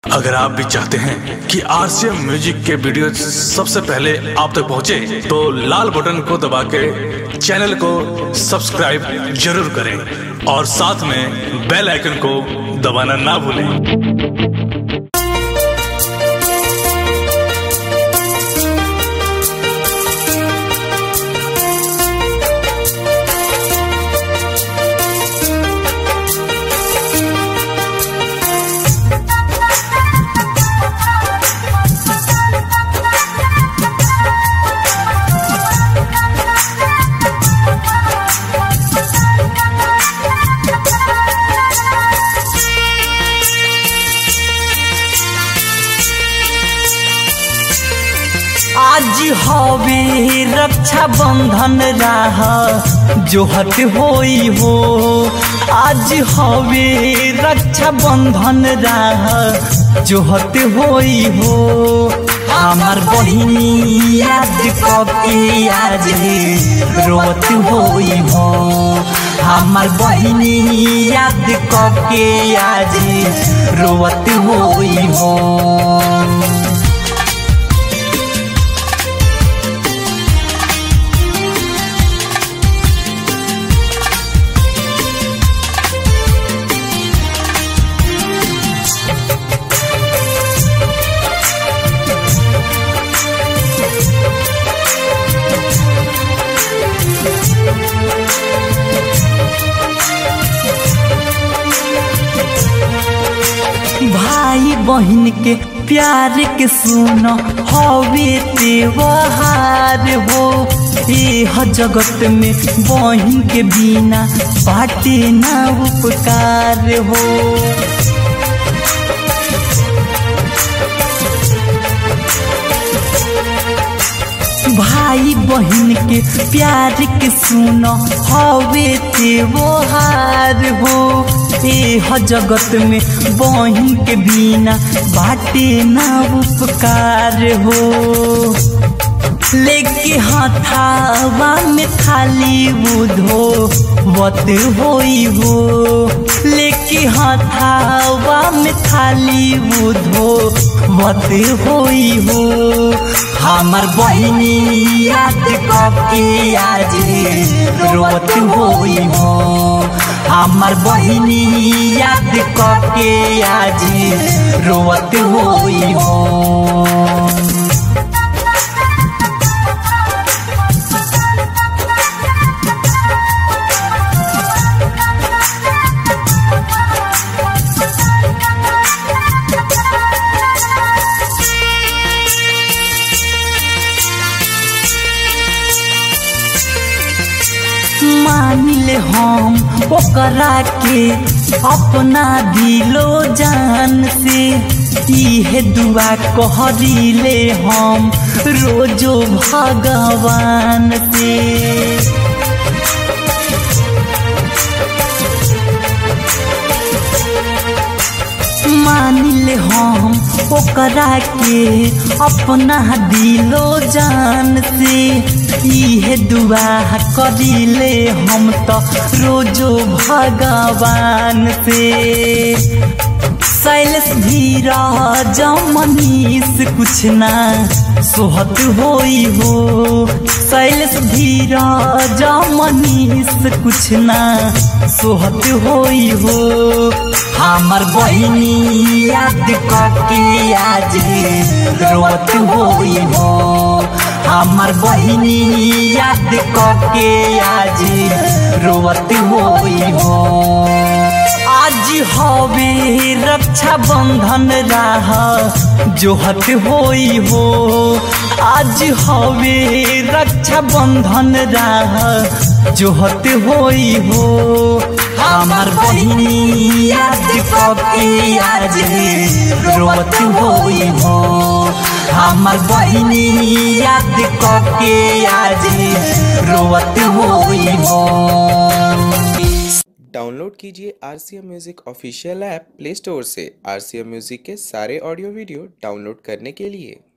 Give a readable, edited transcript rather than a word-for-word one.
अगर आप भी चाहते हैं कि आरसीएम म्यूजिक के वीडियो सबसे पहले आप तक पहुंचे, तो लाल बटन को दबा के चैनल को सब्सक्राइब जरूर करें और साथ में बेल आइकन को दबाना ना भूलें। आज हवे रक्षा बंधन राह जोहत होई हो। आज हवे रक्षा बंधन राह जोहत होई हो। हमार बहिनी याद कके आज रोत होई हो। हमार बहिनी याद कके आज रोत होई हो। भाई बहन के प्यार के सुनो हवे त्योहार हो। एह जगत में बहन के बिना बाटे ना उपकार हो। भाई बहन के प्यार के सुनो हवे त्योहार हो। एह जगत में बहन के बिना बाटे ना उपकार हो। लेके हाथावा में थाली बुधो वत होई हो। लेके हाथावा में थाली बुधो वत होई हो। हमार बहिनी याद कके आज रोत होई हो। हमार बहिनी याद कके आज रोत होई हो। मानिले हम ओकरा के अपना दिलो जान से। इहे दुआ कहरिले हम रोजो भगवान से। मानिले हम ओकरा के अपना दिलो जान से। इहे दुआ करिले हम तो रोजो भगवान से। शैलेश धीरज मनीष कुछ ना सोहत होई हो। शैलेश धीरज मनीष कुछ ना सोहत होई हो। हमार बहिनी याद कके आज रोत होई हो। हमार बहिनी याद कके आज रोत होई हो। आज हवे रक्षा बंधन राह जोहत होई हो। आज हवे रक्षा बंधन राह जोहत होई हो। हमार बहिनी याद कके आज रोत होई हो। हमार बहिनी याद कके आज रोत होई हो। डाउनलोड कीजिए RCM music official app Play Store से। आरसीएम म्यूजिक के सारे ऑडियो वीडियो डाउनलोड करने के लिए